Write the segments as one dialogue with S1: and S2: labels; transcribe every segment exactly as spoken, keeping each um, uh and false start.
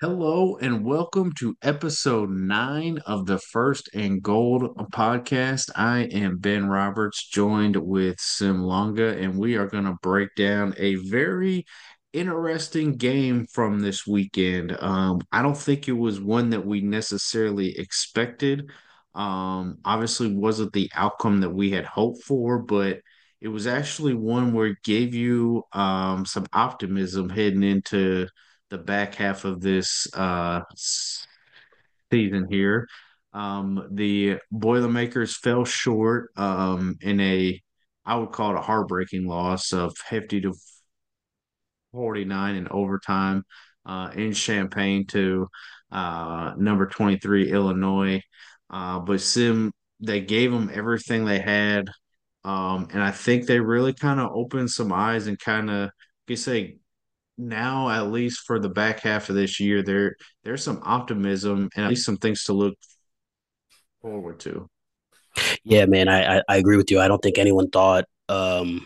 S1: Hello and welcome to episode nine of the First and Gold podcast. I am Ben Roberts, joined with Sim Longa, and we are going to break down a very interesting game from this weekend. Um, I don't think it was one that we necessarily expected. Um, obviously, wasn't the outcome that we had hoped for, but it was actually one where it gave you um, some optimism heading into the back half of this uh, season here. Um, the Boilermakers fell short um, in a, I would call it a heartbreaking loss of fifty to forty-nine in overtime uh, in Champaign to uh, number twenty-three, Illinois. Uh, but Sim, they gave them everything they had. Um, and I think they really kind of opened some eyes and kind of, you say, now at least for the back half of this year, there there's some optimism and at least some things to look forward to.
S2: Yeah, man, I, I I agree with you. I don't think anyone thought. Um,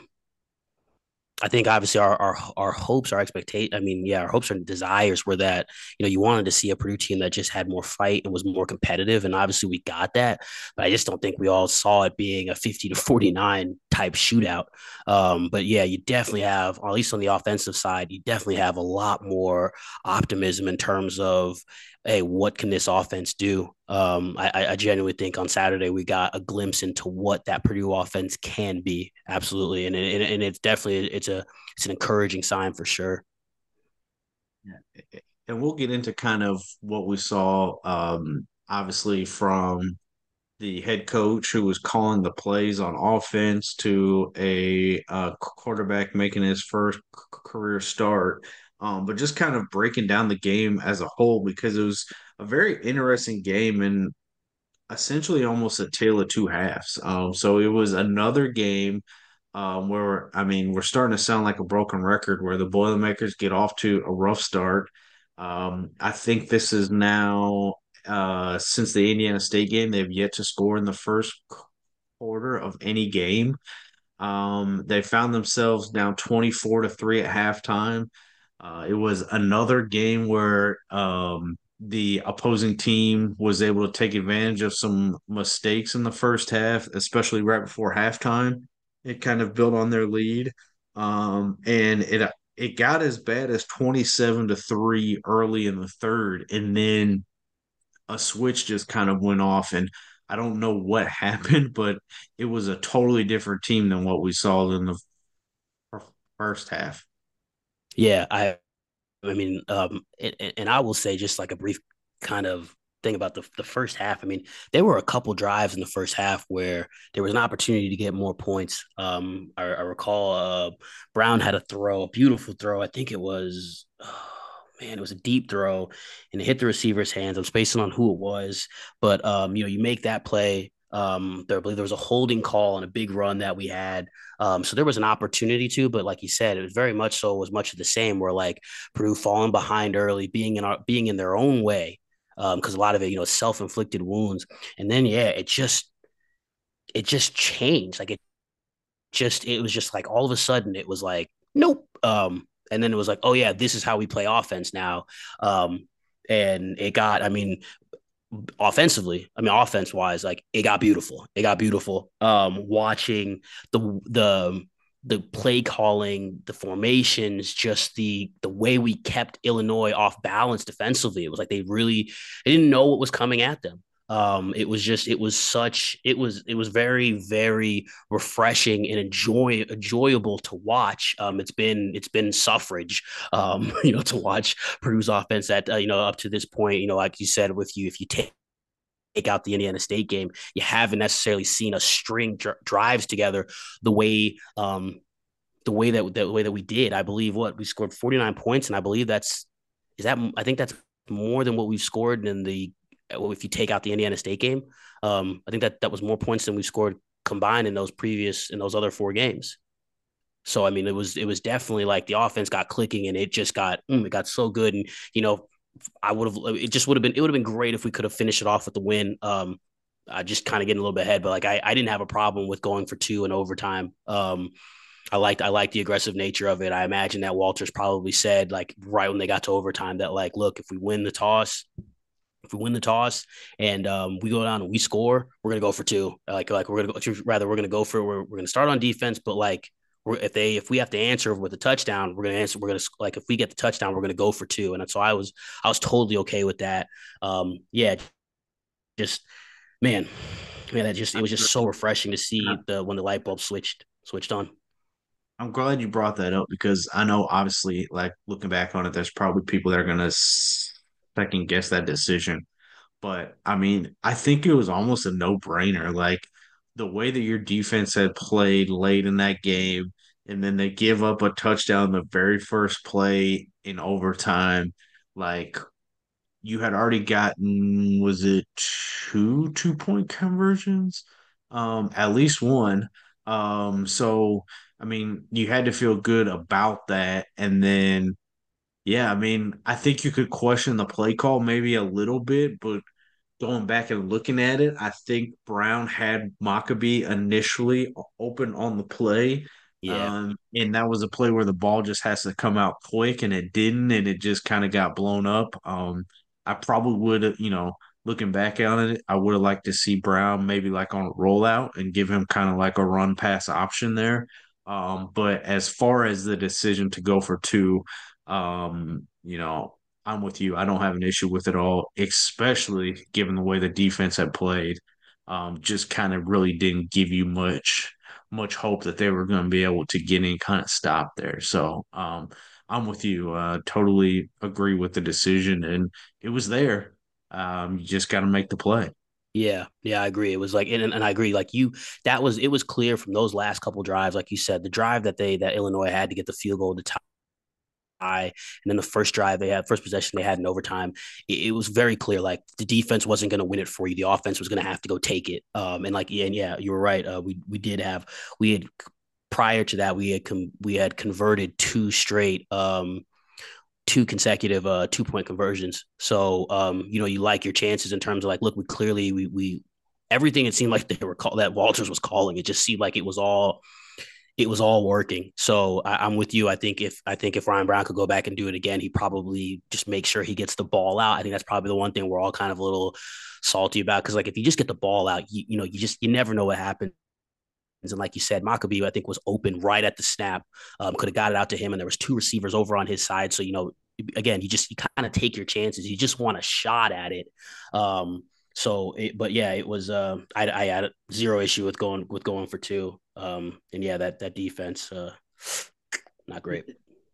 S2: I think obviously our our our hopes, our expectation. I mean, yeah, our hopes and desires were that you know you wanted to see a Purdue team that just had more fight and was more competitive, and obviously we got that. But I just don't think we all saw it being a fifty to forty nine type shootout. Um, but yeah, you definitely have, or at least on the offensive side, you definitely have a lot more optimism in terms of, hey, what can this offense do? Um, I, I genuinely think on Saturday we got a glimpse into what that Purdue offense can be. Absolutely, and and, and it's definitely it's a it's an encouraging sign for sure.
S1: Yeah. And we'll get into kind of what we saw, um, obviously from the head coach who was calling the plays on offense to a uh, quarterback making his first c- career start. Um, but just kind of breaking down the game as a whole because it was a very interesting game and essentially almost a tale of two halves. Um, so it was another game um, where, I mean, we're starting to sound like a broken record where the Boilermakers get off to a rough start. Um, I think this is now, uh, since the Indiana State game, they've yet to score in the first quarter of any game. Um, they found themselves down twenty-four to three at halftime. Uh, it was another game where um, the opposing team was able to take advantage of some mistakes in the first half, especially right before halftime. It kind of built on their lead, um, and it it got as bad as twenty-seven to three early in the third, and then a switch just kind of went off, and I don't know what happened, but it was a totally different team than what we saw in the first half.
S2: Yeah, I I mean, um, and, and I will say just like a brief kind of thing about the the first half. I mean, there were a couple drives in the first half where there was an opportunity to get more points. Um, I, I recall uh, Brown had a throw, a beautiful throw. I think it was. Oh, man, it was a deep throw, and it hit the receiver's hands. I'm spacing on who it was, but um, you know, you make that play. Um, there, I believe there was a holding call on a big run that we had. Um, so there was an opportunity to, but like you said, it was very much so was much of the same. Where like Purdue falling behind early, being in our being in their own way, because um, a lot of it, you know, self inflicted wounds, and then yeah, it just it just changed. Like it just it was just like all of a sudden it was like nope, um, and then it was like oh yeah, this is how we play offense now, um, and it got I mean offensively, I mean offense wise, like it got beautiful. It got beautiful. Um, watching the the the play calling, the formations, just the the way we kept Illinois off balance defensively. It was like they really they didn't know what was coming at them. Um, it was just it was such it was it was very very refreshing and enjoy enjoyable to watch. Um, it's been it's been suffrage, um, you know, to watch Purdue's offense at uh, you know up to this point. You know, like you said, with you if you take take out the Indiana State game, you haven't necessarily seen us string dr- drives together the way um, the way that the way that we did. I believe what we scored forty-nine points, and I believe that's is that I think that's more than what we've scored in the well, if you take out the Indiana State game. Um, I think that that was more points than we scored combined in those previous in those other four games. So I mean, it was it was definitely like the offense got clicking and it just got mm, it got so good. And you know, I would have it just would have been it would have been great if we could have finished it off with the win. Um, I just kind of getting a little bit ahead, but like I, I didn't have a problem with going for two in overtime. Um, I liked I liked the aggressive nature of it. I imagine that Walters probably said like right when they got to overtime that like, look, if we win the toss, if we win the toss and um, we go down and we score, we're gonna go for two. Like like we're gonna go rather we're gonna go for we're, we're gonna start on defense, but like we're, if they if we have to answer with a touchdown, we're gonna answer. We're gonna like if we get the touchdown, we're gonna go for two. And so I was I was totally okay with that. Um, yeah, just man, man, that just it was just so refreshing to see the when the light bulb switched switched on.
S1: I'm glad you brought that up because I know, obviously, like looking back on it, there's probably people that are gonna second guess that decision. But I mean, I think it was almost a no-brainer. Like the way that your defense had played late in that game, and then they give up a touchdown the very first play in overtime. Like you had already gotten, was it two two-point conversions? Um, at least one. Um, so I mean, you had to feel good about that. And then, yeah, I mean, I think you could question the play call maybe a little bit, but going back and looking at it, I think Brown had Maccabee initially open on the play.
S2: Yeah,
S1: Um, and that was a play where the ball just has to come out quick, and it didn't, and it just kind of got blown up. Um, I probably would have, you know, looking back on it, I would have liked to see Brown maybe like on a rollout and give him kind of like a run pass option there. Um, but as far as the decision to go for two, um, you know, I'm with you. I don't have an issue with it all, especially given the way the defense had played. Um, just kind of really didn't give you much much hope that they were going to be able to get any kind of stop there. So um, I'm with you. Uh, totally agree with the decision, and it was there. Um, you just got to make the play.
S2: yeah, yeah. I agree. It was like, and, and I agree. Like you, that was it was clear from those last couple drives, like you said, the drive that they that Illinois had to get the field goal to tie. And then the first drive they had, first possession they had in overtime, it, it was very clear like the defense wasn't going to win it for you. The offense was going to have to go take it. Um, and like, yeah, and yeah, you were right. Uh, we we did have we had prior to that we had com- we had converted two straight um two consecutive uh two point conversions. So um you know you like your chances in terms of like look we clearly we we everything it seemed like they were call that Walters was calling it just seemed like it was all it was all working. So I, I'm with you. I think if I think if Ryan Brown could go back and do it again, he probably just make sure he gets the ball out. I think that's probably the one thing we're all kind of a little salty about because like if you just get the ball out, you you know you just you never know what happens. And like you said, Maccabee, I think, was open right at the snap. Um, could have got it out to him, and there was two receivers over on his side. So you know, again, you just you kind of take your chances. You just want a shot at it. Um, so, it, but yeah, it was. Uh, I, I had zero issue with going with going for two. Um, and yeah, that that defense, uh, not great.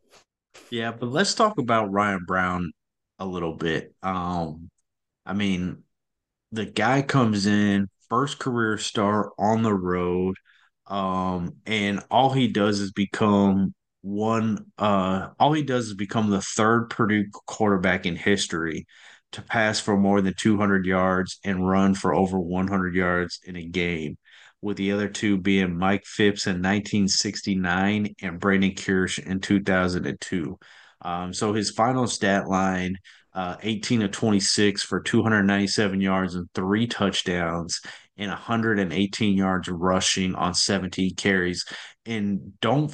S1: Yeah, but let's talk about Ryan Brown a little bit. Um, I mean, the guy comes in first career start on the road, um, and all he does is become one. Uh, all he does is become the third Purdue quarterback in history to pass for more than two hundred yards and run for over one hundred yards in a game, with the other two being Mike Phipps in nineteen sixty-nine and Brandon Kirsch in two thousand two. Um, so his final stat line uh, eighteen of twenty-six for two hundred ninety-seven yards and three touchdowns and one hundred eighteen yards rushing on seventeen carries. And don't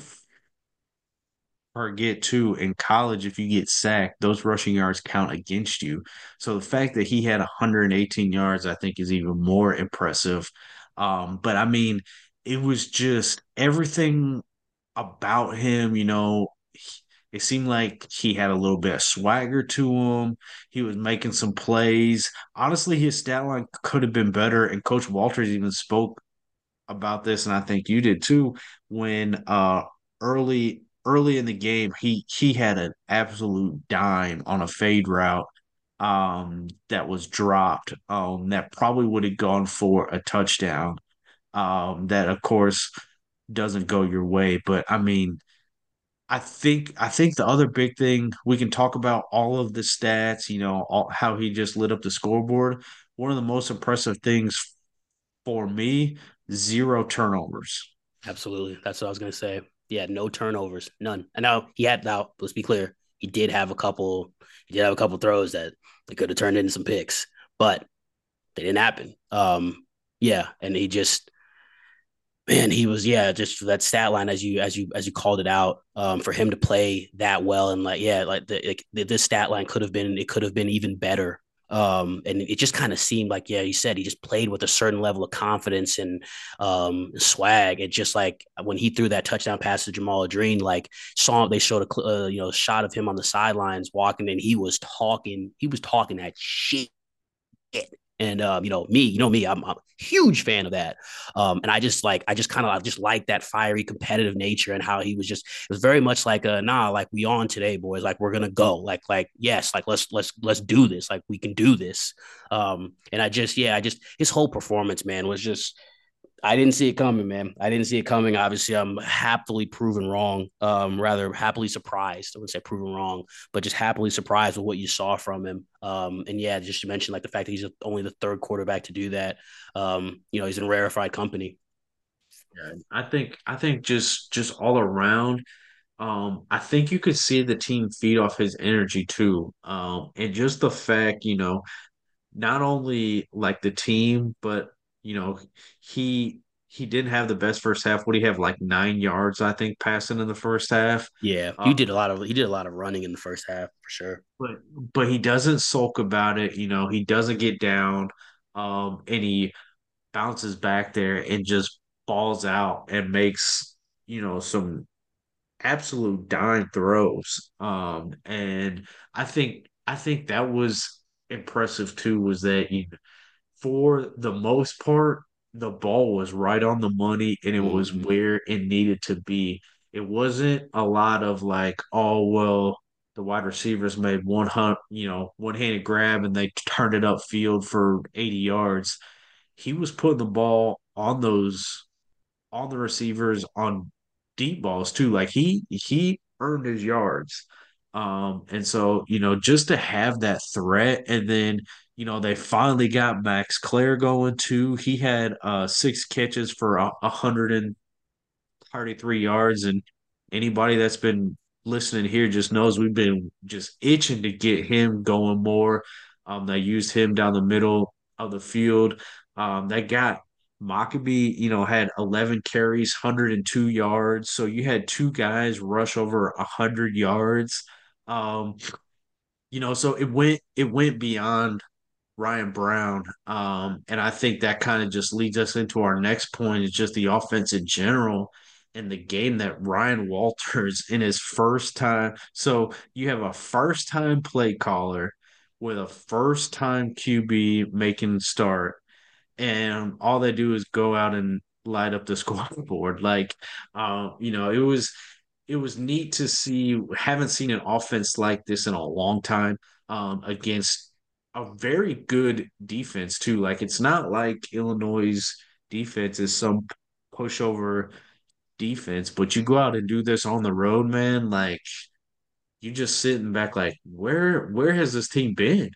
S1: forget, too, in college, if you get sacked, those rushing yards count against you. So the fact that he had one hundred eighteen yards, I think, is even more impressive. Um, but I mean, it was just everything about him, you know, it seemed like he had a little bit of swagger to him. He was making some plays. Honestly, his stat line could have been better. And Coach Walters even spoke about this, and I think you did too, when uh early early in the game he he had an absolute dime on a fade route um that was dropped um that probably would have gone for a touchdown. Um that of course doesn't go your way, but I mean I think I think the other big thing we can talk about all of the stats, you know, all, how he just lit up the scoreboard. One of the most impressive things for me, zero turnovers.
S2: Absolutely, that's what I was gonna say. Yeah, no turnovers, none. And now he had now. Let's be clear, he did have a couple. He did have a couple throws that they could have turned into some picks, but they didn't happen. Um, yeah, and he just Man, he was, yeah, just that stat line as you as you as you called it out, um, for him to play that well, and like, yeah, like the like, this stat line could have been, it could have been even better. Um, and it just kind of seemed like, yeah, you said he just played with a certain level of confidence and um swag. It just like when he threw that touchdown pass to Jamal Adreen, like saw they showed a uh, you know shot of him on the sidelines walking, and he was talking, he was talking that shit. And um, you know me, you know me, I'm, I'm a huge fan of that. Um, and I just like, I just kind of, I just like that fiery, competitive nature, and how he was just, it was very much like, a nah, like we on today, boys, like we're gonna go, like, like yes, like let's let's let's do this, like we can do this. Um, and I just, yeah, I just his whole performance, man, was just I didn't see it coming, man. I didn't see it coming. Obviously, I'm happily proven wrong. Um, rather happily surprised. I wouldn't say proven wrong, but just happily surprised with what you saw from him. Um, and yeah, just to mention like the fact that he's only the third quarterback to do that. Um, you know, he's in rarefied company.
S1: Yeah, I think I think just just all around, um, I think you could see the team feed off his energy too. Um, and just the fact, you know, not only like the team, but you know, he he didn't have the best first half. What do you have, like nine yards, I think, passing in the first half?
S2: Yeah,
S1: Uh,
S2: he did a lot of he did a lot of running in the first half for sure.
S1: but but he doesn't sulk about it. You know, he doesn't get down, um, and he bounces back there and just balls out and makes, you know, some absolute dime throws. Um, and I think I think that was impressive too. Was that you for the most part, the ball was right on the money and it was
S2: Mm-hmm.
S1: where it needed to be. It wasn't a lot of like, oh well, the wide receivers made one hunt, you know, one handed grab and they turned it upfield for eighty yards. He was putting the ball on those on the receivers on deep balls too. Like he he earned his yards. Um, and so, you know, just to have that threat, and then, you know, they finally got Max Clare going too. He had uh six catches for a a hundred and thirty-three yards, and anybody that's been listening here just knows we've been just itching to get him going more. Um, they used him down the middle of the field. Um, they got Maccabee, you know, had eleven carries, one hundred two yards. So you had two guys rush over one hundred yards. Um, you know, so it went it went beyond Ryan Brown. Um, and I think that kind of just leads us into our next point is just the offense in general and the game that Ryan Walters in his first time. So you have a first time play caller with a first time Q B making start, and all they do is go out and light up the scoreboard. Like, uh, you know, it was it was neat to see. Haven't seen an offense like this in a long time, um, against a very good defense too. Like, it's not like Illinois' defense is some pushover defense, but you go out and do this on the road, man. Like, you just sitting back, like, where where has this team been?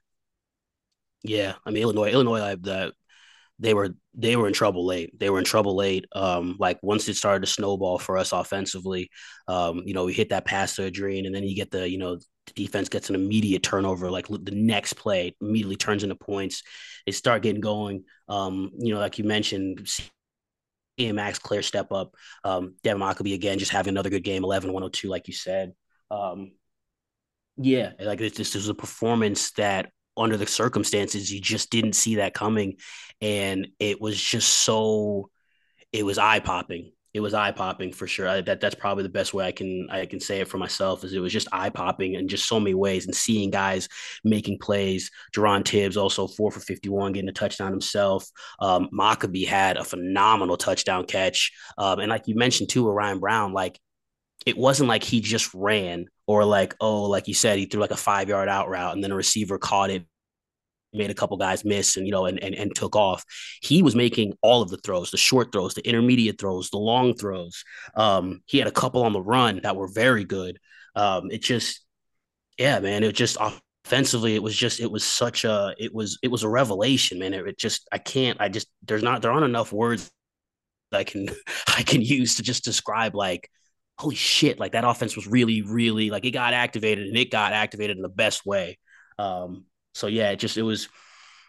S2: Yeah, I mean Illinois, Illinois, like the they were they were in trouble late. They were in trouble late. Um, like once it started to snowball for us offensively, um, you know, we hit that pass to Adrian, and then you get the, you know, the defense gets an immediate turnover. Like the next play immediately turns into points. They start getting going. Um, you know, like you mentioned, seeing Max Clare step up. Um, Devin Maccabee again, just having another good game, eleven one oh two, like you said. Um, yeah, like it's just, this was a performance that under the circumstances you just didn't see that coming, and it was just so, it was eye popping. It was eye popping for sure. I, that that's probably the best way I can I can say it for myself. Is it was just eye popping in just so many ways, and seeing guys making plays. Jerron Tibbs also four for fifty one, getting a touchdown himself. Um, Maccabee had a phenomenal touchdown catch, um, and like you mentioned too, with Ryan Brown, like it wasn't like he just ran, or like, oh, like you said, he threw like a five yard out route and then a receiver caught it, made a couple guys miss, and you know, and, and and took off. He was making all of the throws, the short throws, the intermediate throws, the long throws. Um, he had a couple on the run that were very good. Um, it just, yeah, man, it just offensively, it was just, it was such a, it was, it was a revelation, man. It, it just, I can't, I just, there's not, there aren't enough words I can, I can use to just describe like, holy shit, like that offense was really, really like it got activated, and it got activated in the best way. Um, so yeah, it just, it was.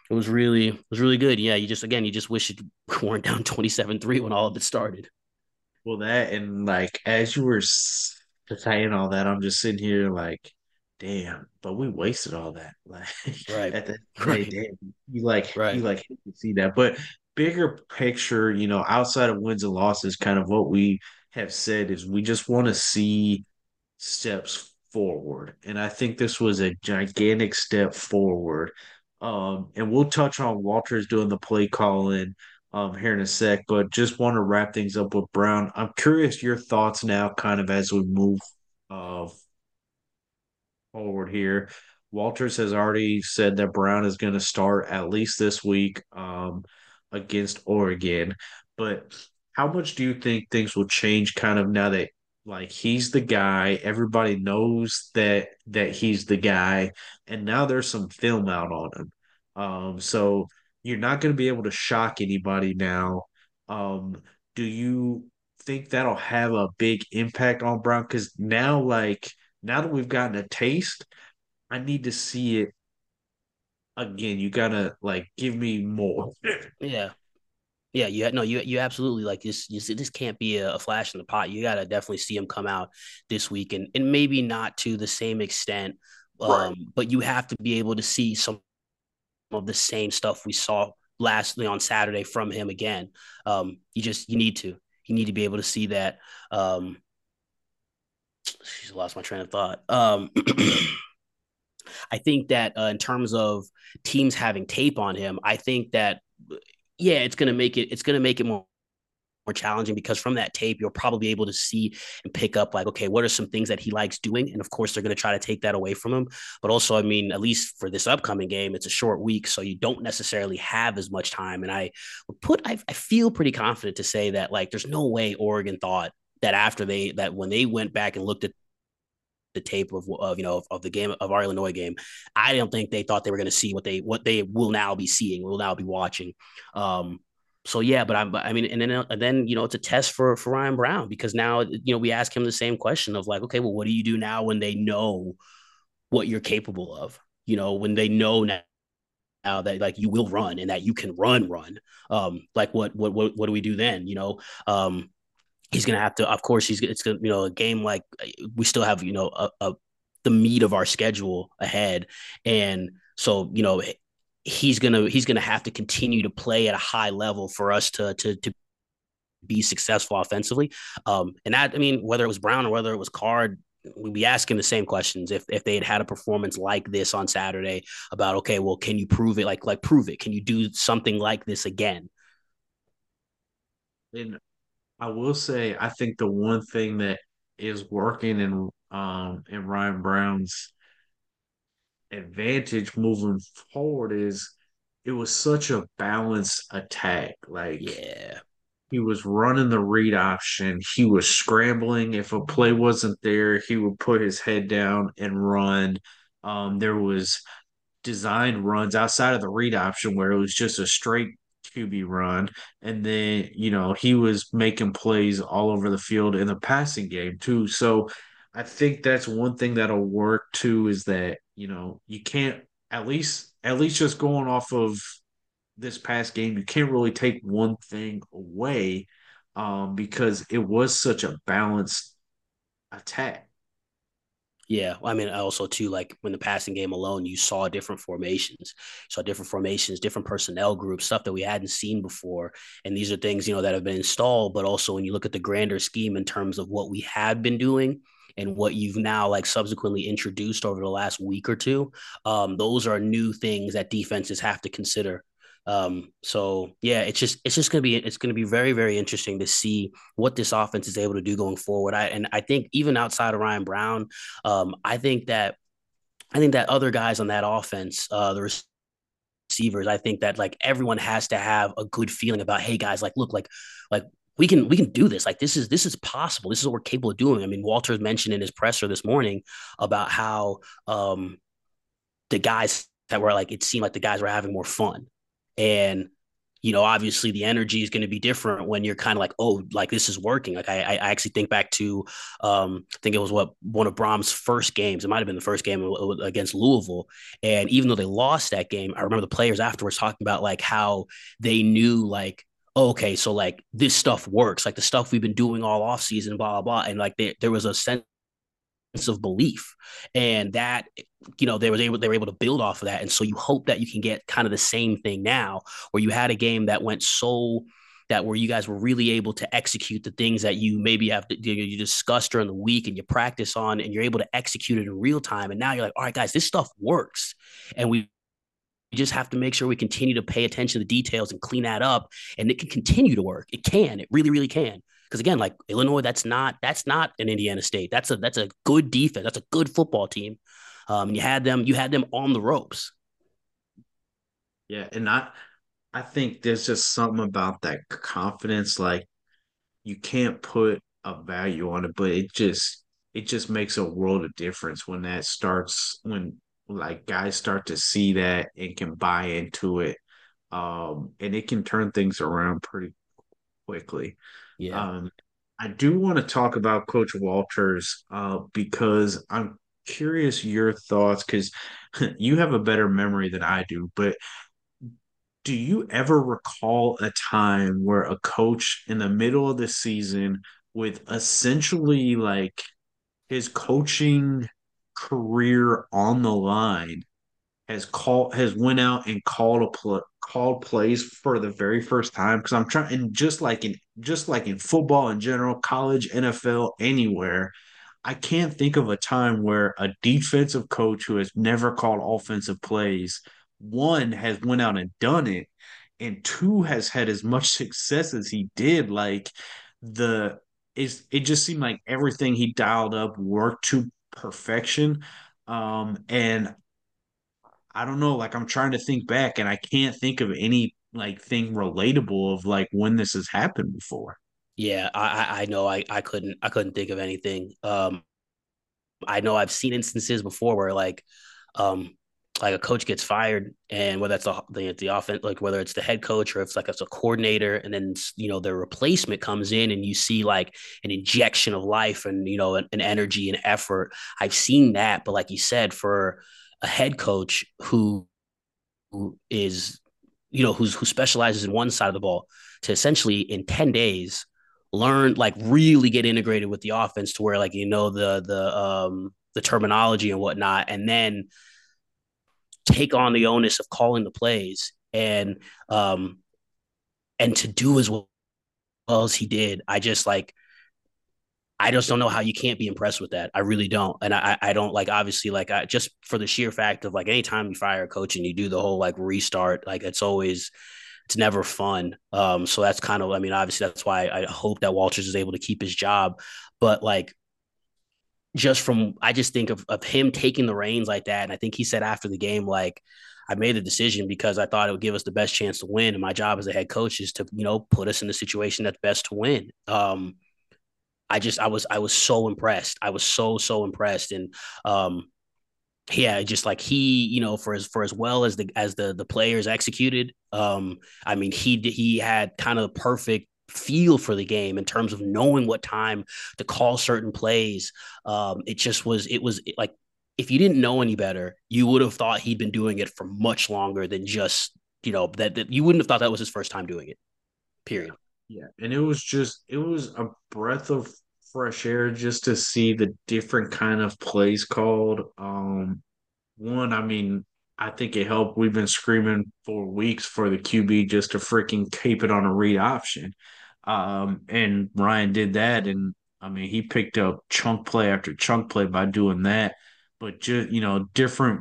S2: It was really it was really good. Yeah, you just again you just wish it weren't down twenty seven three when all of it started.
S1: Well, that and like as you were s- saying all that, I'm just sitting here like, damn, but we wasted all that. Like
S2: Right.
S1: at the end of the day,
S2: Right.
S1: damn, you like you
S2: Right.
S1: like hate to see that. But bigger picture, you know, outside of wins and losses, kind of what we have said is we just want to see steps forward. And I think this was a gigantic step forward. Um, and we'll touch on Walters doing the play calling um, here in a sec, but just want to wrap things up with Brown. I'm curious your thoughts now, kind of as we move uh, forward here. Walters has already said that Brown is going to start at least this week um, against Oregon. But how much do you think things will change kind of now that like he's the guy, everybody knows that that he's the guy, and now there's some film out on him. Um, so you're not going to be able to shock anybody now. Um, do you think that'll have a big impact on Brown? Because now, like now that we've gotten a taste, I need to see it again. You gotta like give me more.
S2: Yeah. Yeah, you no, you you absolutely like this. You see, this can't be a, a flash in the pot. You got to definitely see him come out this week, and and maybe not to the same extent,
S1: Right.
S2: um, but you have to be able to see some of the same stuff we saw lastly on Saturday from him again. Um, you just you need to you need to be able to see that. Um, she's lost my train of thought. Um, I think that uh, in terms of teams having tape on him, I think that yeah, it's gonna make it it's gonna make it more more challenging because from that tape you'll probably be able to see and pick up like okay what are some things that he likes doing, and of course they're going to try to take that away from him. But also I mean at least for this upcoming game it's a short week so you don't necessarily have as much time, and I put I, I feel pretty confident to say that like there's no way Oregon thought that after they that when they went back and looked at the tape of, of you know of, of the game of our Illinois game, I don't think they thought they were going to see what they what they will now be seeing, will now be watching. Um, so yeah, but I'm I mean, and then and then you know it's a test for for Ryan Brown because now you know we ask him the same question of like, okay, well, what do you do now when they know what you're capable of? You know, when they know now now that like you will run and that you can run run um like what what what, what do we do then, you know? um he's gonna have to. Of course, he's it's gonna you know a game like we still have you know a, a the meat of our schedule ahead, and so you know he's gonna he's gonna have to continue to play at a high level for us to to to be successful offensively. Um, and that I mean whether it was Brown or whether it was Card. We'd be asking the same questions if if they had had a performance like this on Saturday about okay, well, can you prove it? Like like prove it. Can you do something like this again?
S1: And I will say, I think the one thing that is working in um in Ryan Brown's advantage moving forward is it was such a balanced attack. Like
S2: Yeah,
S1: he was running the read option. He was scrambling. If a play wasn't there, he would put his head down and run. Um, there was designed runs outside of the read option where it was just a straight Q B run. And then, you know, he was making plays all over the field in the passing game too. So I think that's one thing that'll work too is that, you know, you can't at least at least just going off of this past game, you can't really take one thing away um, because it was such a balanced attack.
S2: yeah. I mean, also too, like when the passing game alone, you saw different formations, saw different formations, different personnel groups, stuff that we hadn't seen before. And these are things, you know, that have been installed. But also when you look at the grander scheme in terms of what we have been doing and what you've now like subsequently introduced over the last week or two, um, those are new things that defenses have to consider. Um, so yeah, it's just it's just gonna be it's gonna be very, very interesting to see what this offense is able to do going forward. I and I think even outside of Ryan Brown, um, I think that I think that other guys on that offense, uh, the receivers, I think that like everyone has to have a good feeling about, hey guys, like look, like like we can we can do this. Like this is this is possible. This is what we're capable of doing. I mean, Walters mentioned in his presser this morning about how um, the guys that were like it seemed like the guys were having more fun, and you know, obviously the energy is going to be different when you're kind of like, oh, like this is working. Like I, I actually think back to, um, I think it was what one of Brahms' first games. It might have been the first game against Louisville, and even though they lost that game, I remember the players afterwards talking about like how they knew like, oh, okay, so like this stuff works, like the stuff we've been doing all off season, blah blah blah, and like there there was a sense of belief, and that, you know, they was able they were able to build off of that. And so you hope that you can get kind of the same thing now, where you had a game that went so that where you guys were really able to execute the things that you maybe have to, you, know, you discussed during the week and you practice on, and you're able to execute it in real time. And now you're like, all right, guys, this stuff works, and we just have to make sure we continue to pay attention to the details and clean that up, and it can continue to work. It can, it really, really can. Because again, like Illinois, that's not that's not an Indiana State. That's a that's a good defense. That's a good football team. Um, and you had them you had them on the ropes.
S1: Yeah, and I I think there's just something about that confidence. Like you can't put a value on it, but it just it just makes a world of difference when that starts when like guys start to see that and can buy into it. Um, and it can turn things around pretty quickly.
S2: Yeah.
S1: Um, I do want to talk about Coach Walters uh, because I'm curious your thoughts because you have a better memory than I do, but do you ever recall a time where a coach in the middle of the season with essentially like his coaching career on the line has called has went out and called a pl- called plays for the very first time? Because I'm trying, and just like in just like in football in general, college, N F L, anywhere, I can't think of a time where a defensive coach who has never called offensive plays, one has went out and done it, and two has had as much success as he did. Like the is it just seemed like everything he dialed up worked to perfection. Um, and I don't know, like I'm trying to think back and I can't think of any like thing relatable of like when this has happened before.
S2: Yeah, I I know I I couldn't I couldn't think of anything. Um, I know I've seen instances before where like um like a coach gets fired, and whether that's the the, the offense, like whether it's the head coach or if it's like it's a coordinator, and then you know their replacement comes in and you see like an injection of life and you know an, an energy and effort. I've seen that, but like you said, for a head coach who who is, you know, who's who specializes in one side of the ball, to essentially in ten days learn, like really get integrated with the offense to where like you know the the um the terminology and whatnot, and then take on the onus of calling the plays, and um and to do as well as he did. I just like I just don't know how you can't be impressed with that. I really don't. And I, I don't like, obviously, like, I just for the sheer fact of like, anytime you fire a coach and you do the whole like restart, like, it's always, it's never fun. Um, so that's kind of, I mean, obviously, that's why I hope that Walters is able to keep his job. But like, just from, I just think of, of him taking the reins like that. And I think he said after the game, like, I made a decision because I thought it would give us the best chance to win. And my job as a head coach is to, you know, put us in the situation that's best to win. Um, I just I was I was so impressed. I was so so impressed, and um, yeah, just like he, you know, for as for as well as the as the the players executed. Um, I mean, he he had kind of the perfect feel for the game in terms of knowing what time to call certain plays. Um, it just was it was like if you didn't know any better, you would have thought he'd been doing it for much longer than just you know that, that you wouldn't have thought that was his first time doing it.
S1: Yeah.
S2: Period.
S1: Yeah. And it was just it was a breath of fresh air just to see the different kind of plays called. Um one, I mean, I think it helped. We've been screaming for weeks for the Q B just to freaking keep it on a read option. Um and Ryan did that, and I mean he picked up chunk play after chunk play by doing that. But just you know, different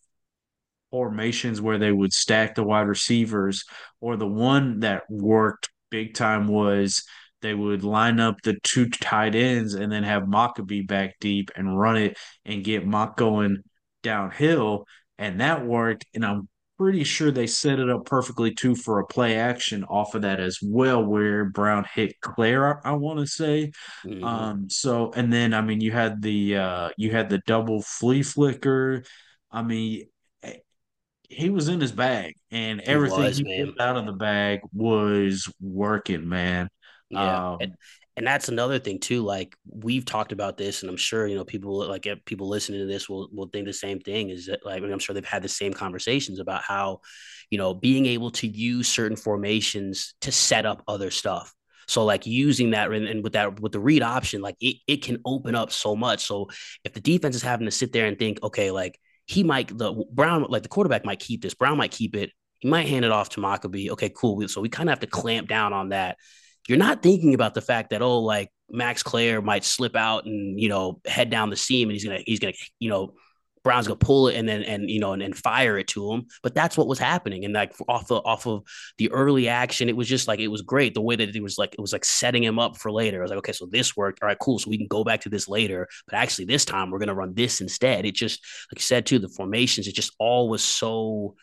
S1: formations where they would stack the wide receivers, or the one that worked big time was they would line up the two tight ends and then have Maccabee back deep and run it and get Mock going downhill. And that worked. And I'm pretty sure they set it up perfectly too for a play action off of that as well, where Brown hit Claire, I, I want to say.
S2: Mm-hmm.
S1: Um, so and then I mean you had the uh you had the double flea flicker. I mean he was in his bag, and
S2: He
S1: everything
S2: was,
S1: he
S2: man.
S1: pulled out of the bag was working, man.
S2: Yeah. And,
S1: Um,
S2: and that's another thing too. Like we've talked about this, and I'm sure you know people like people listening to this will will think the same thing. Is that like I mean, I'm sure they've had the same conversations about how, you know, being able to use certain formations to set up other stuff. So like using that and, and with that with the read option, like it it can open up so much. So if the defense is having to sit there and think, okay, like he might the Brown like the quarterback might keep this, Brown might keep it. He might hand it off to Maccabee. Okay, cool. So we kind of have to clamp down on that. You're not thinking about the fact that, oh, like Max Clare might slip out and, you know, head down the seam and he's gonna he's gonna, you know, Brown's gonna pull it and then and you know and, and fire it to him. But that's what was happening. And like off of off of the early action, it was just like it was great. The way that it was like it was like setting him up for later. I was like, okay, so this worked. All right, cool. So we can go back to this later. But actually this time we're gonna run this instead. It just like you said too, the formations, it just all was so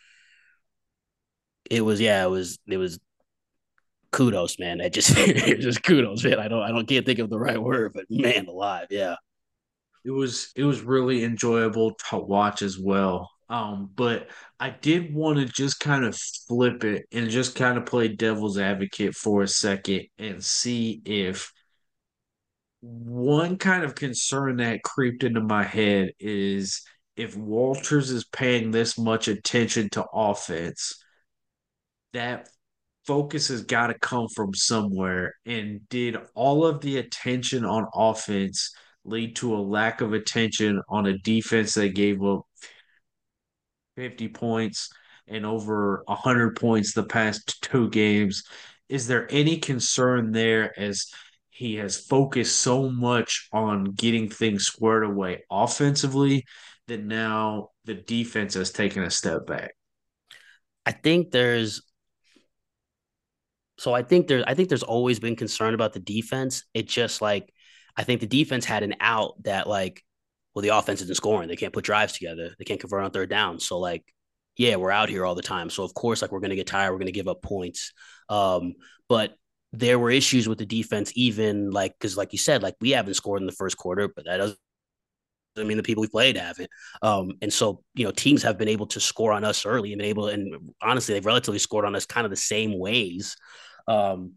S2: it was yeah, it was it was kudos, man. That just just kudos, man. I don't I don't can't think of the right word, but man alive, yeah.
S1: it was it was really enjoyable to watch as well. Um, but I did want to just kind of flip it and just kind of play devil's advocate for a second and see if one kind of concern that creeped into my head is if Walters is paying this much attention to offense, that focus has got to come from somewhere. And did all of the attention on offense lead to a lack of attention on a defense that gave up fifty points and over one hundred points the past two games? Is there any concern there as he has focused so much on getting things squared away offensively that now the defense has taken a step back?
S2: I think there's so I think there I think there's always been concern about the defense. It just like I think the defense had an out that like, well, the offense isn't scoring. They can't put drives together. They can't convert on third down. So like, yeah, we're out here all the time. So of course, like we're gonna get tired. We're gonna give up points. Um, but there were issues with the defense, even like because like you said, like we haven't scored in the first quarter, but that doesn't I mean, the people we played haven't. Um, and so, you know, teams have been able to score on us early and been able, and honestly, they've relatively scored on us kind of the same ways. Um,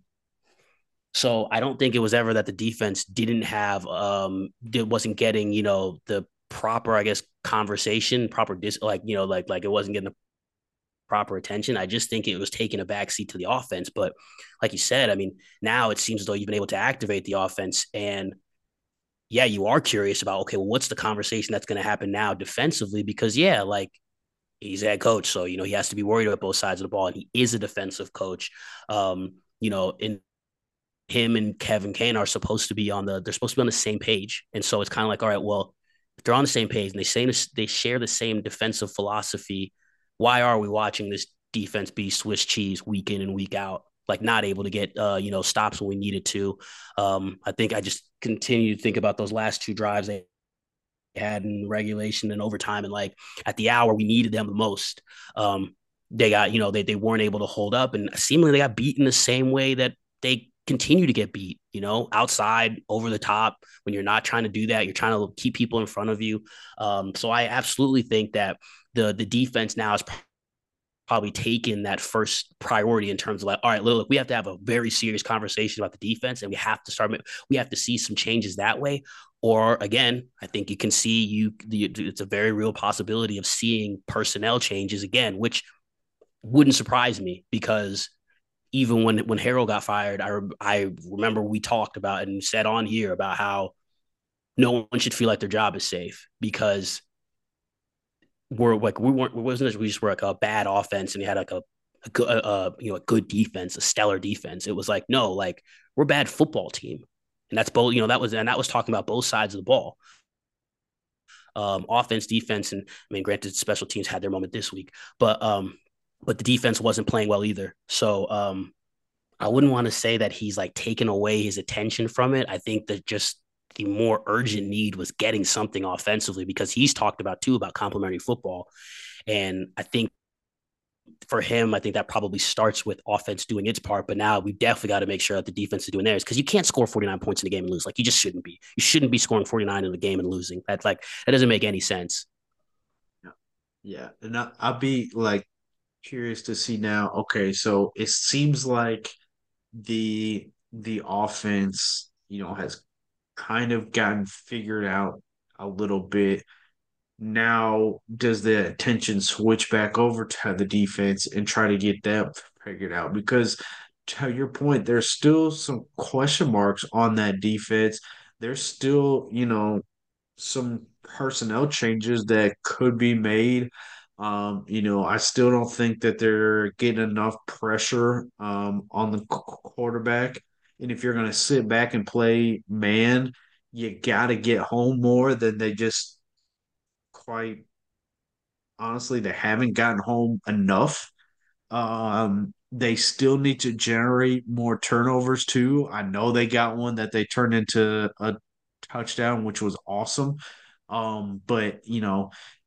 S2: so I don't think it was ever that the defense didn't have, um, it wasn't getting, you know, the proper, I guess, conversation, proper, dis- like, you know, like, like it wasn't getting the proper attention. I just think it was taking a backseat to the offense. But like you said, I mean, now it seems as though you've been able to activate the offense and yeah, you are curious about, okay, well, what's the conversation that's going to happen now defensively? Because, yeah, like he's a head coach. So, you know, he has to be worried about both sides of the ball. And he is a defensive coach. Um, you know, in him and Kevin Kane are supposed to be on the, they're supposed to be on the same page. And so it's kind of like, all right, well, if they're on the same page and they say this, they share the same defensive philosophy, why are we watching this defense be Swiss cheese week in and week out? Like not able to get uh, you know, stops when we needed to. Um, I think I just continue to think about those last two drives they had in regulation and overtime, and like at the hour we needed them the most. Um, they got, you know, they they weren't able to hold up, and seemingly they got beaten the same way that they continue to get beat. You know, outside, over the top. When you're not trying to do that, you're trying to keep people in front of you. Um, so I absolutely think that the the defense now is probably taken that first priority in terms of like, all right, look, we have to have a very serious conversation about the defense, and we have to start. We have to see some changes that way. Or again, I think you can see you. It's a very real possibility of seeing personnel changes again, which wouldn't surprise me because even when when Harold got fired, I I remember we talked about and said on here about how no one should feel like their job is safe because we're like we weren't. It wasn't as we just were like a bad offense and you had like a, a good uh, you know a good defense, a stellar defense. It was like no, like we're a bad football team, and that's both. You know that was and that was talking about both sides of the ball, um, offense, defense, and I mean, granted, special teams had their moment this week, but um, but the defense wasn't playing well either. So um, I wouldn't want to say that he's like taken away his attention from it. I think that just the more urgent need was getting something offensively because he's talked about too about complementary football. And I think for him, I think that probably starts with offense doing its part. But now we definitely got to make sure that the defense is doing theirs because you can't score forty-nine points in a game and lose. Like you just shouldn't be. You shouldn't be scoring forty-nine in a game and losing. That's like that doesn't make any sense.
S1: Yeah, and I, I'll be like curious to see now. Okay, so it seems like the the offense, you know, has kind of gotten figured out a little bit. Now, does the attention switch back over to the defense and try to get that figured out? Because to your point, there's still some question marks on that defense. There's still, you know, some personnel changes that could be made. Um, you know, I still don't think that they're getting enough pressure um, on the qu- quarterback. And if you're going to sit back and play man, you got to get home more than they just quite honestly, they haven't gotten home enough. Um, they still need to generate more turnovers too. I know they got one that they turned into a touchdown, which was awesome. Um, but you know,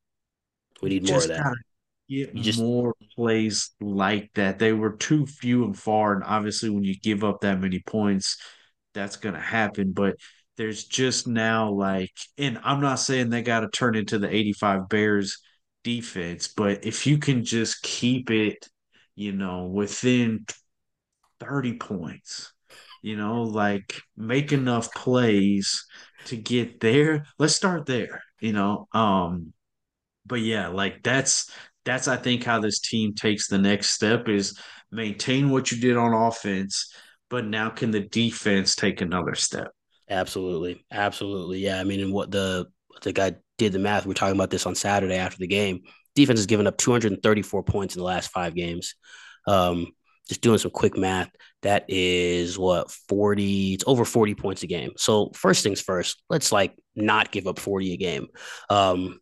S2: We
S1: you
S2: need more of
S1: just
S2: that.
S1: gotta get
S2: You just
S1: more plays like that. They were too few and far, and obviously, when you give up that many points, that's gonna happen. But there's just now like, and I'm not saying they got to turn into the eighty-five Bears defense, but if you can just keep it, you know, within thirty points, you know, like make enough plays to get there. Let's start there, you know. Um, but yeah, like that's that's I think how this team takes the next step is maintain what you did on offense, but now can the defense take another step?
S2: absolutely, absolutely, yeah. I mean, and what the I think I did the math. We are talking about this on Saturday after the game. Defense has given up two hundred thirty-four points in the last five games. Um, just doing some quick math, that is what forty. It's over forty points a game. So first things first, let's like not give up forty a game. Um,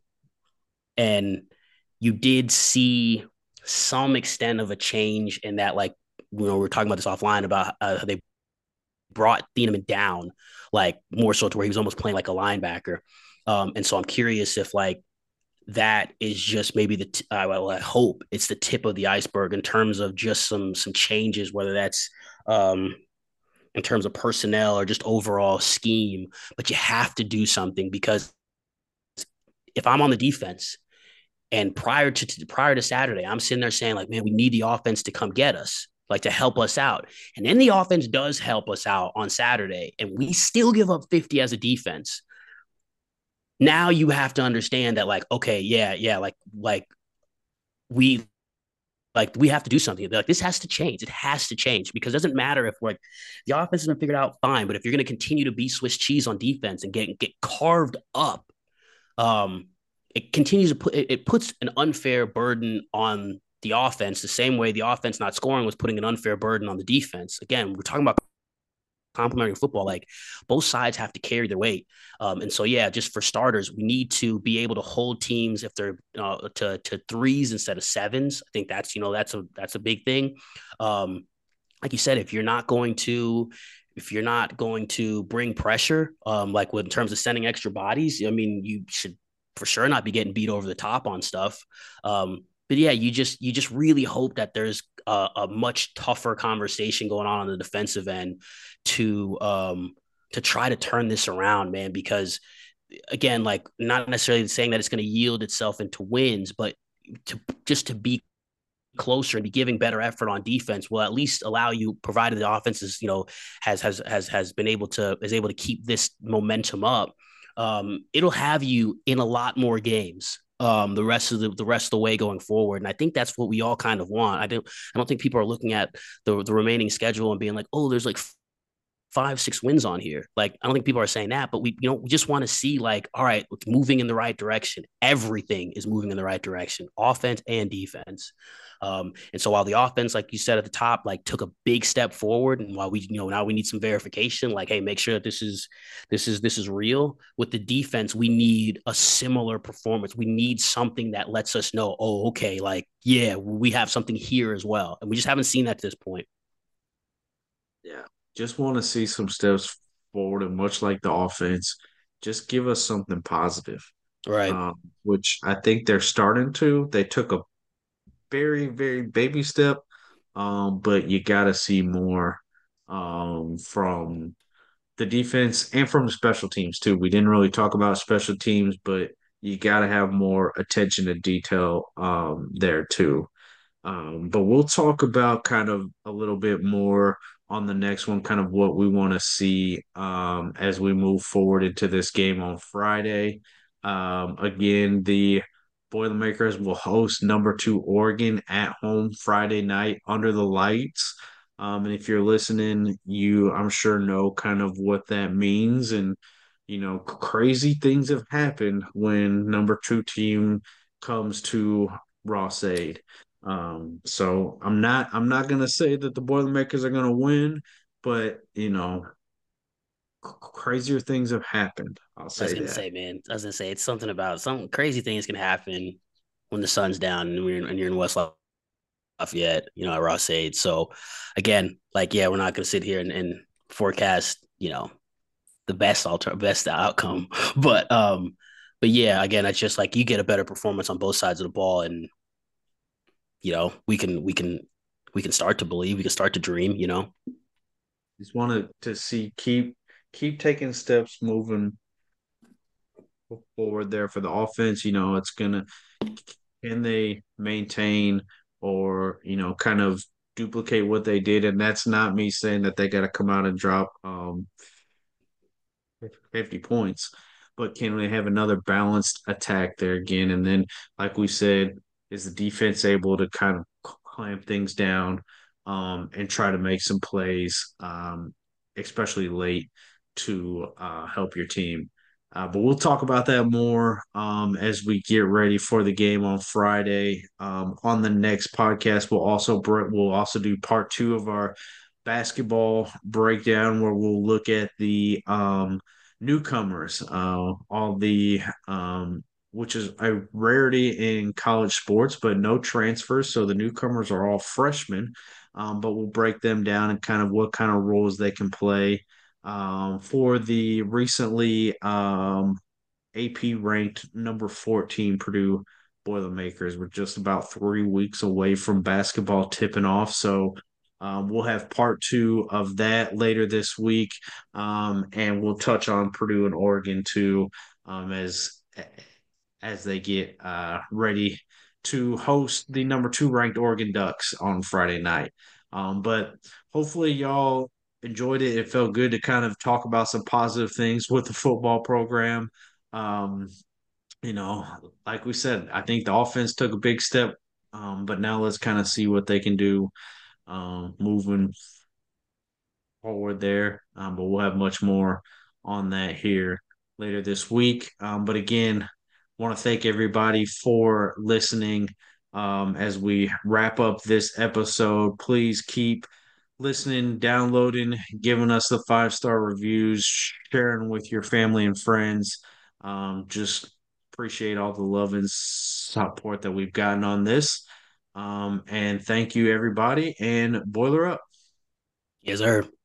S2: and you did see some extent of a change in that, like, you know, we are talking about this offline about uh, how they brought Thieneman down, like more so to where he was almost playing like a linebacker. Um, and so I'm curious if like that is just maybe the t- uh, well, I hope it's the tip of the iceberg in terms of just some some changes, whether that's um, in terms of personnel or just overall scheme. But you have to do something because if I'm on the defense and prior to prior to Saturday, I'm sitting there saying like, man, we need the offense to come get us, like to help us out. And then the offense does help us out on Saturday, and we still give up fifty as a defense. Now you have to understand that, like, okay, yeah, yeah, like, like we like we have to do something. Like this has to change. It has to change because it doesn't matter if like the offense has been figured out, fine. But if you're going to continue to be Swiss cheese on defense and get get carved up, um, it continues to put it, it puts an unfair burden on the offense the same way the offense not scoring was putting an unfair burden on the defense. Again, we're talking about complementary football. Like both sides have to carry their weight. Um, and so, yeah, just for starters, we need to be able to hold teams if they're uh, to to threes instead of sevens. I think that's you know that's a that's a big thing. Um, like you said, if you're not going to if you're not going to bring pressure, um, like with, in terms of sending extra bodies, I mean, you should for sure not be getting beat over the top on stuff. Um, but yeah, you just you just really hope that there's a, a much tougher conversation going on on the defensive end to um, to try to turn this around, man. Because again, like not necessarily saying that it's going to yield itself into wins, but to just to be closer and be giving better effort on defense will at least allow you, provided the offense is, you know, has has has has been able to is able to keep this momentum up. Um, it'll have you in a lot more games um the rest of the the rest of the way going forward, and I think that's what we all kind of want. I don't i don't think people are looking at the the remaining schedule and being like, oh, there's like five, six wins on here. Like, I don't think people are saying that, but we, you know, we just want to see like, all right, it's moving in the right direction. Everything is moving in the right direction, offense and defense. Um, and so while the offense, like you said at the top, like took a big step forward, and while we, you know, now we need some verification, like, hey, make sure that this is, this is, this is real. With the defense, we need a similar performance. We need something that lets us know, oh, okay, like, yeah, we have something here as well, and we just haven't seen that to this point.
S1: Yeah. Just want to see some steps forward, and much like the offense, just give us something positive.
S2: Right.
S1: Um, which I think they're starting to. They took a very, very baby step, um, but you got to see more um, from the defense and from the special teams too. We didn't really talk about special teams, but you got to have more attention to detail um, there too. Um, but we'll talk about kind of a little bit more on the next one, kind of what we want to see um, as we move forward into this game on Friday. Um, again, the Boilermakers will host number two Oregon at home Friday night under the lights. Um, and if you're listening, you I'm sure know kind of what that means. And you know, crazy things have happened when number two team comes to Ross-Ade. Um, so I'm not I'm not gonna say that the Boilermakers are gonna win, but you know, c- crazier things have happened. I'll
S2: I was
S1: say
S2: gonna
S1: that.
S2: say, man, I was gonna say it's something about some crazy things can happen when the sun's down and we're in, and you're in West Lafayette, you know, at Ross-Ade. So again, like, yeah, we're not gonna sit here and, and forecast, you know, the best alter best outcome. But um, but yeah, again, it's just like you get a better performance on both sides of the ball, and you know, we can we can we can start to believe, we can start to dream, you know.
S1: Just wanted to see keep keep taking steps moving forward there for the offense. You know, it's gonna can they maintain or you know kind of duplicate what they did, and that's not me saying that they got to come out and drop um fifty points, but can we have another balanced attack there again? And then, like we said, is the defense able to kind of clamp things down um, and try to make some plays, um, especially late, to uh, help your team? Uh, but we'll talk about that more um, as we get ready for the game on Friday. Um, on the next podcast, we'll also br- we'll also do part two of our basketball breakdown, where we'll look at the um, newcomers, uh, all the um, which is a rarity in college sports, but no transfers. So the newcomers are all freshmen, um, but we'll break them down and kind of what kind of roles they can play. Um, for the recently um, A P ranked number fourteen Purdue Boilermakers. We're just about three weeks away from basketball tipping off. So um, we'll have part two of that later this week. Um, and we'll touch on Purdue and Oregon too um, as as they get uh, ready to host the number two ranked Oregon Ducks on Friday night. Um, but hopefully, y'all enjoyed it. It felt good to kind of talk about some positive things with the football program. Um, you know, like we said, I think the offense took a big step, um, but now let's kind of see what they can do um, moving forward there. Um, but we'll have much more on that here later this week. Um, but again, want to thank everybody for listening. Um, as we wrap up this episode, please keep listening, downloading, giving us the five star reviews, sharing with your family and friends. Um, just appreciate all the love and support that we've gotten on this. Um, and thank you, everybody, and boiler up.
S2: Yes, sir.